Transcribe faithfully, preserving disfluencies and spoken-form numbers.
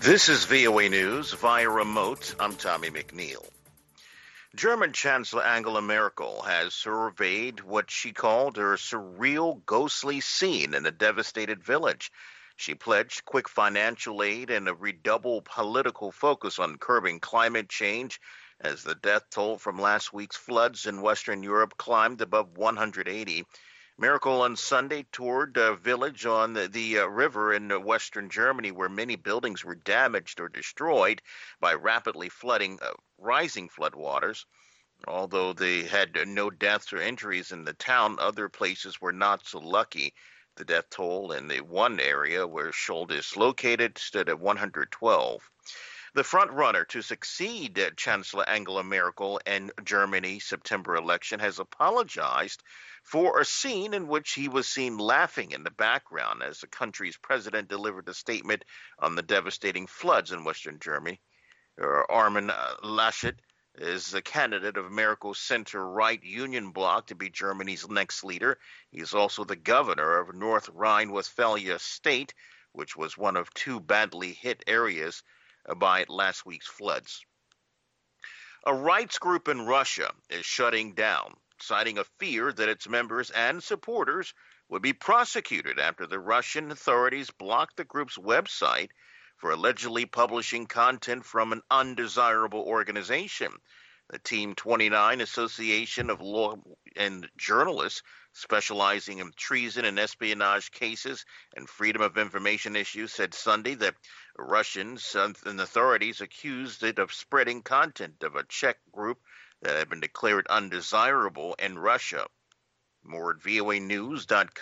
This is V O A News via remote. I'm Tommy McNeil. German Chancellor Angela Merkel has surveyed what she called her surreal, ghostly scene in a devastated village. She pledged quick financial aid and a redoubled political focus on curbing climate change as the death toll from last week's floods in Western Europe climbed above one hundred eighty. Merkel on Sunday toured a village on the, the uh, river in uh, western Germany where many buildings were damaged or destroyed by rapidly flooding, uh, rising floodwaters. Although they had no deaths or injuries in the town, other places were not so lucky. The death toll in the one area where Schuld is located stood at one hundred twelve. The front-runner to succeed Chancellor Angela Merkel in Germany's September election has apologized for a scene in which he was seen laughing in the background as the country's president delivered a statement on the devastating floods in western Germany. Uh, Armin uh, Laschet is the candidate of Merkel's center-right union bloc to be Germany's next leader. He is also the governor of North Rhine-Westphalia state, which was one of two badly hit areas by last week's floods. A rights group in Russia is shutting down, citing a fear that its members and supporters would be prosecuted after the Russian authorities blocked the group's website for allegedly publishing content from an undesirable organization. The Team twenty-nine Association of Law and Journalists, specializing in treason and espionage cases and freedom of information issues, said Sunday that Russians and authorities accused it of spreading content of a Czech group that had been declared undesirable in Russia. More at V O A news dot com.